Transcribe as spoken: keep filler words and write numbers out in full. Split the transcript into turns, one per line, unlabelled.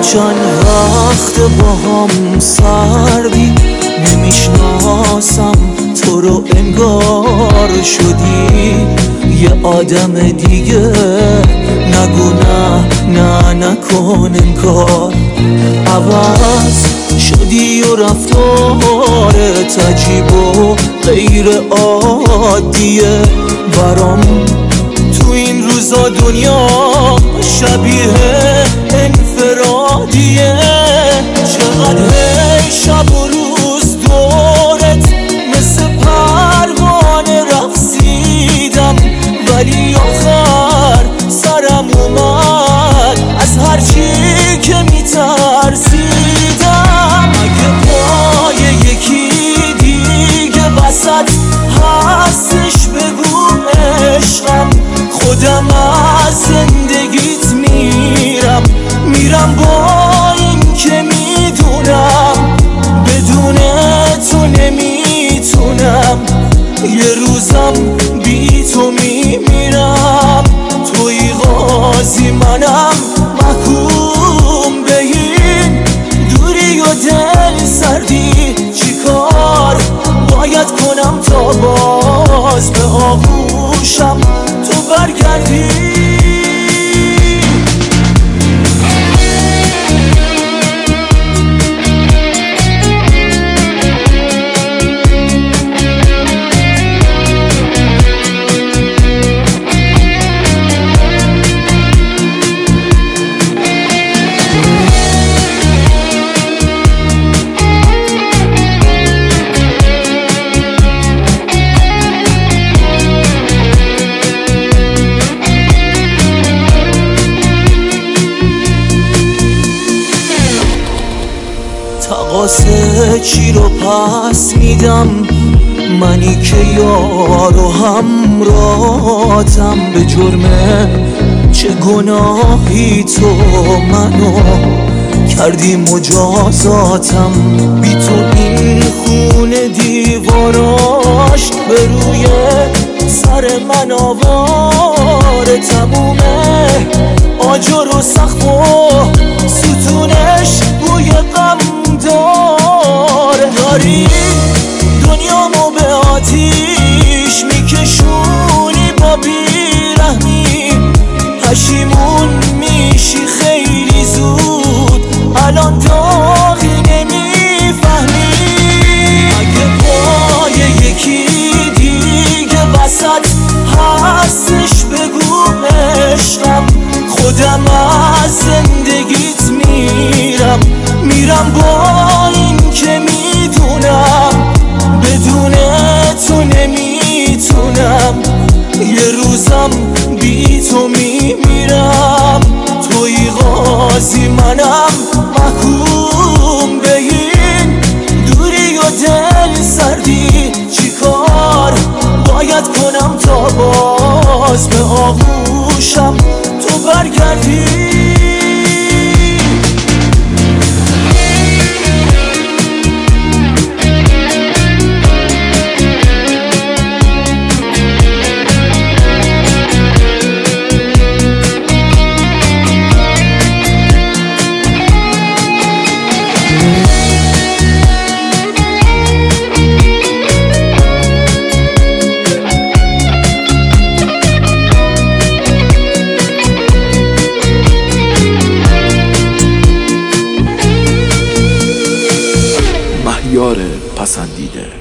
چند وقت با هم سردی، نمیشناسم تو رو انگار شدی یه آدم دیگه. نگو نه نه نکن انکار، عوض شدی و رفتارت عجیب و غیر عادیه برام. تو این روزا دنیا شبیه انفرادیه، چقدر شب و روز دورت مثل پروانه رقصیدم، ولی آخر سرم اومد از هر چی که میترسیدم. اگه پای یکی دیگه وسط هستش بگو عشقم، خودم از زندگیت میرم میرم با این که میدونم بدون تو نمیتونم. یه روزم بی تو میمیرم، توی قاضی منم محکوم به این دوری و دل سردی. چیکار باید کنم تا باز به آغوشم تو برگردی؟ تقاصه چی رو پس میدم، منی که یار و همراهتم. به جرمه چه گناهی تو منو کردی مجازاتم. بی تو این خونه دیواراش به روی سر من آواره تمومه، آجر و سقف و ستونش بوی غم داره. داری دنیامو به آتیش میکشونی با بیرحمی، پشیمون میشی خیلی زود الان داغی نمیفهمی. اگه پای یکی دیگه وسط هستش بگو عشقم، خودم از زندگیت میرم میرم با این که میدونم بدون تو نمیتونم. یه روزم بی تو میمیرم، توی قاضی منم محکوم به این دوری و دل سردی. چیکار باید کنم تا باز به آغوشم تو برگردی؟
مهیار پسندیده.